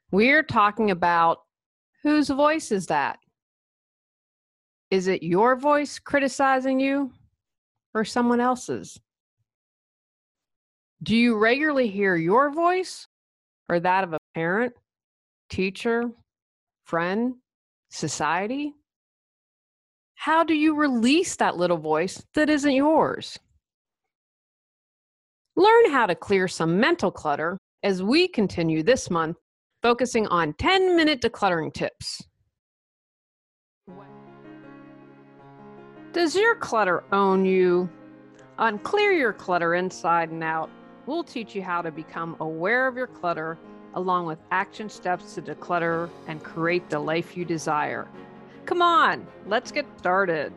We're talking about whose voice is that? Is it your voice criticizing you or someone else's? Do you regularly hear your voice or that of a parent, teacher, friend, society? How do you release that little voice that isn't yours? Learn how to clear some mental clutter as we continue this month focusing on 10-minute decluttering tips. Does your clutter own you? On Clear Your Clutter Inside and Out, we'll teach you how to become aware of your clutter along with action steps to declutter and create the life you desire. Come on, let's get started.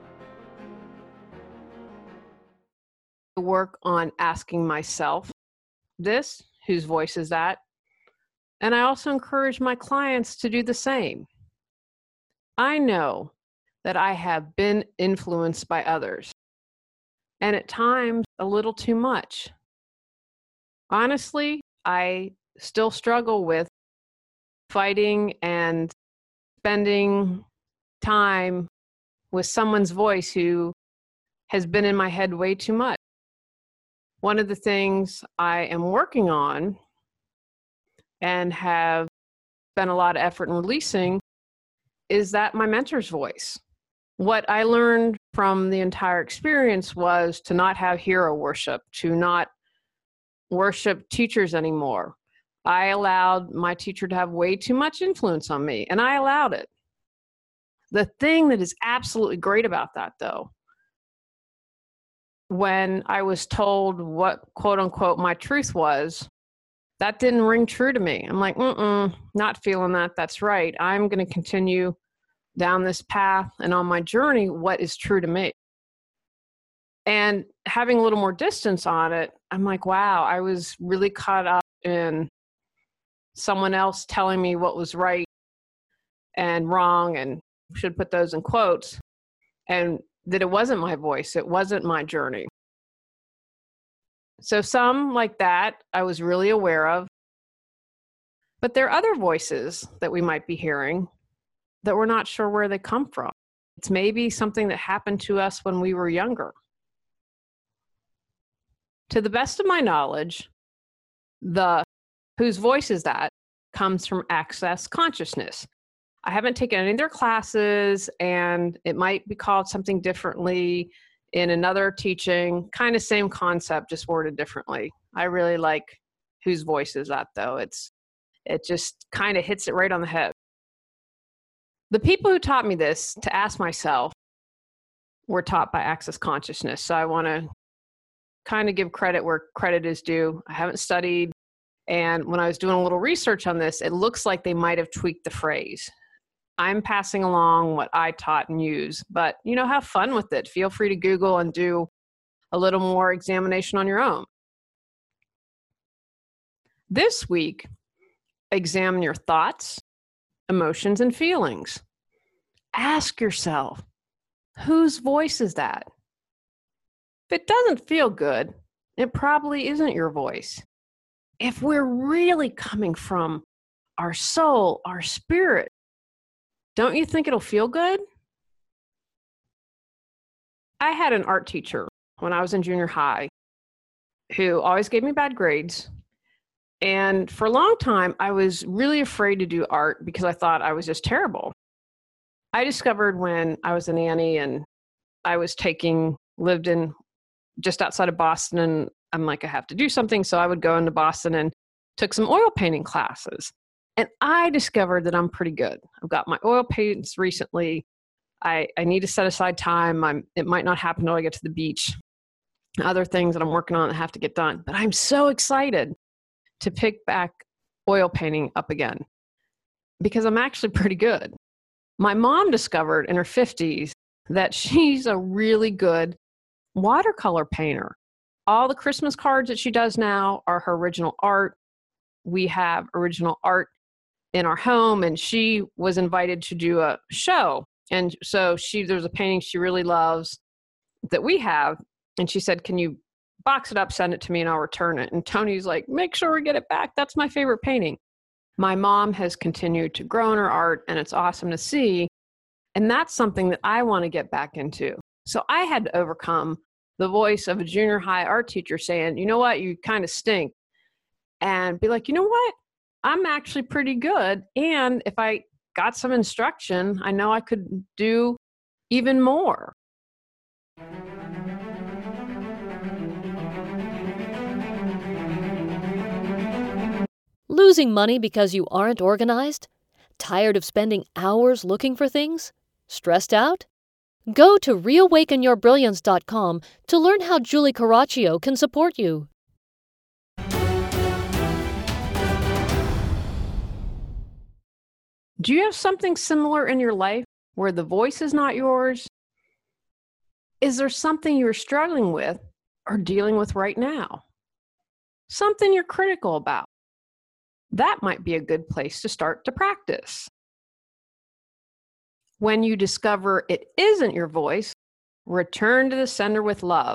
I work on asking myself this, whose voice is that? And I also encourage my clients to do the same. I know that I have been influenced by others, and at times a little too much. Honestly, I still struggle with fighting and spending time with someone's voice who has been in my head way too much. One of the things I am working on and have spent a lot of effort in releasing is that my mentor's voice. What I learned from the entire experience was to not have hero worship, to not worship teachers anymore. I allowed my teacher to have way too much influence on me, and I allowed it. The thing that is absolutely great about that, though, when I was told what, quote unquote, my truth was, that didn't ring true to me. I'm like, not feeling that. That's right. I'm going to continue down this path and on my journey, what is true to me. And having a little more distance on it, I'm like, wow, I was really caught up in someone else telling me what was right and wrong, and should put those in quotes, and that it wasn't my voice, it wasn't my journey. So some like that I was really aware of, but there are other voices that we might be hearing that we're not sure where they come from. It's maybe something that happened to us when we were younger. To the best of my knowledge, the whose voice is that comes from Access Consciousness. I haven't taken any of their classes, and it might be called something differently in another teaching, kind of same concept, just worded differently. I really like whose voice is that, though. It just kind of hits it right on the head. The people who taught me this to ask myself were taught by Access Consciousness. So I want to kind of give credit where credit is due. I haven't studied, and when I was doing a little research on this, it looks like they might have tweaked the phrase. I'm passing along what I taught and use, but have fun with it. Feel free to Google and do a little more examination on your own. This week, examine your thoughts, emotions, and feelings. Ask yourself, whose voice is that? If it doesn't feel good, it probably isn't your voice. If we're really coming from our soul, our spirit, don't you think it'll feel good? I had an art teacher when I was in junior high who always gave me bad grades. And for a long time, I was really afraid to do art because I thought I was just terrible. I discovered when I was a nanny and I was lived in just outside of Boston, and I'm like, I have to do something. So I would go into Boston and took some oil painting classes. And I discovered that I'm pretty good. I've got my oil paints recently. I need to set aside time. It might not happen until I get to the beach. Other things that I'm working on that have to get done. But I'm so excited to pick back oil painting up again because I'm actually pretty good. My mom discovered in her 50s that she's a really good watercolor painter. All the Christmas cards that she does now are her original art. We have original art in our home, and she was invited to do a show. And so there's a painting she really loves that we have. And she said, can you box it up, send it to me, and I'll return it. And Tony's like, make sure we get it back. That's my favorite painting. My mom has continued to grow in her art, and it's awesome to see. And that's something that I want to get back into. So I had to overcome the voice of a junior high art teacher saying, you know what, you kind of stink. And be like, you know what, I'm actually pretty good. And if I got some instruction, I know I could do even more. Losing money because you aren't organized? Tired of spending hours looking for things? Stressed out? Go to reawakenyourbrilliance.com to learn how Julie Caraccio can support you. Do you have something similar in your life where the voice is not yours? Is there something you're struggling with or dealing with right now? Something you're critical about? That might be a good place to start to practice. When you discover it isn't your voice, return to the sender with love.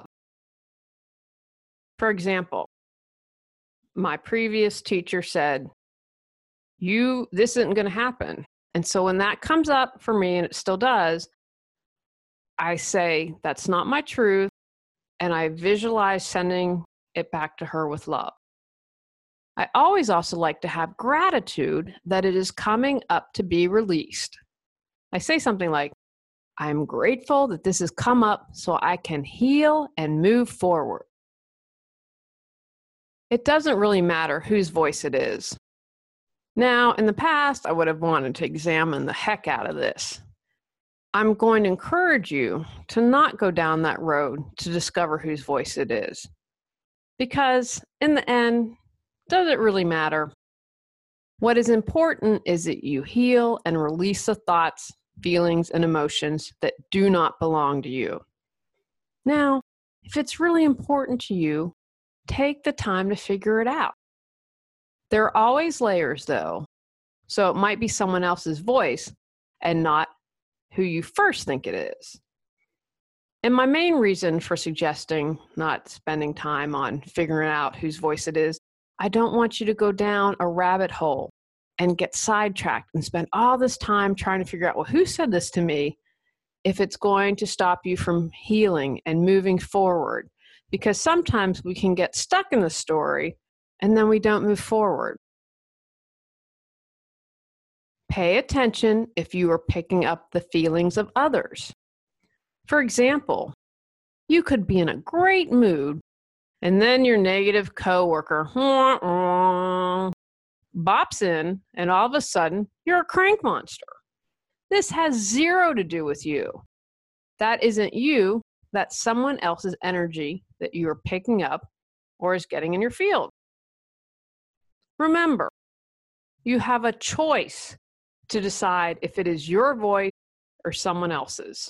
For example, my previous teacher said, this isn't going to happen. And so when that comes up for me, and it still does, I say, that's not my truth. And I visualize sending it back to her with love. I always also like to have gratitude that it is coming up to be released. I say something like, I'm grateful that this has come up so I can heal and move forward. It doesn't really matter whose voice it is. Now, in the past, I would have wanted to examine the heck out of this. I'm going to encourage you to not go down that road to discover whose voice it is. Because in the end, does it really matter? What is important is that you heal and release the thoughts, feelings, and emotions that do not belong to you. Now, if it's really important to you, take the time to figure it out. There are always layers, though, so it might be someone else's voice and not who you first think it is. And my main reason for suggesting not spending time on figuring out whose voice it is, I don't want you to go down a rabbit hole and get sidetracked and spend all this time trying to figure out, well, who said this to me, if it's going to stop you from healing and moving forward. Because sometimes we can get stuck in the story and then we don't move forward. Pay attention if you are picking up the feelings of others. For example, you could be in a great mood and then your negative coworker bops in and all of a sudden you're a crank monster. This has zero to do with you. That isn't you, that's someone else's energy that you are picking up or is getting in your field. Remember, you have a choice to decide if it is your voice or someone else's.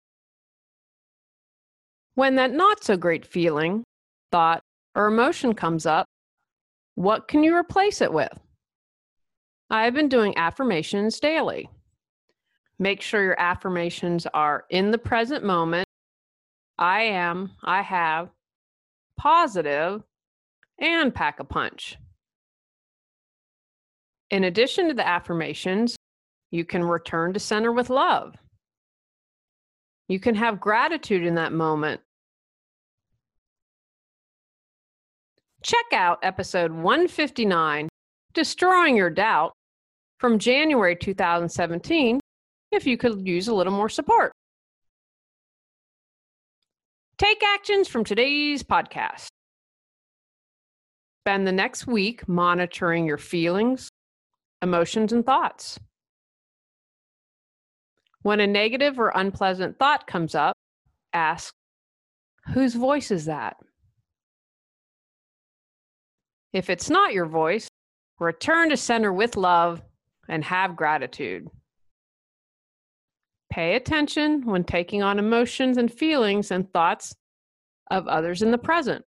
When that not so great feeling, thought, or emotion comes up, what can you replace it with? I've been doing affirmations daily. Make sure your affirmations are in the present moment. I am, I have, positive, and pack a punch. In addition to the affirmations, you can return to center with love. You can have gratitude in that moment. Check out episode 159, Destroying Your Doubt, from January 2017, if you could use a little more support. Take actions from today's podcast. Spend the next week monitoring your feelings, emotions, and thoughts. When a negative or unpleasant thought comes up, ask, whose voice is that? If it's not your voice, return to center with love and have gratitude. Pay attention when taking on emotions and feelings and thoughts of others in the present.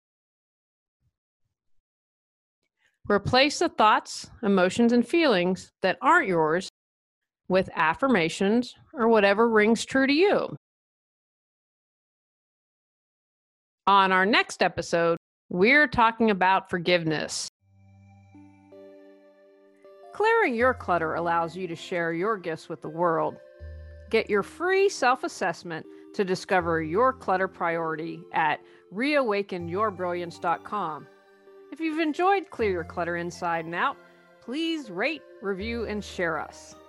Replace the thoughts, emotions, and feelings that aren't yours with affirmations or whatever rings true to you. On our next episode, we're talking about forgiveness. Clearing your clutter allows you to share your gifts with the world. Get your free self-assessment to discover your clutter priority at reawakenyourbrilliance.com. If you've enjoyed Clear Your Clutter Inside and Out, please rate, review, and share us.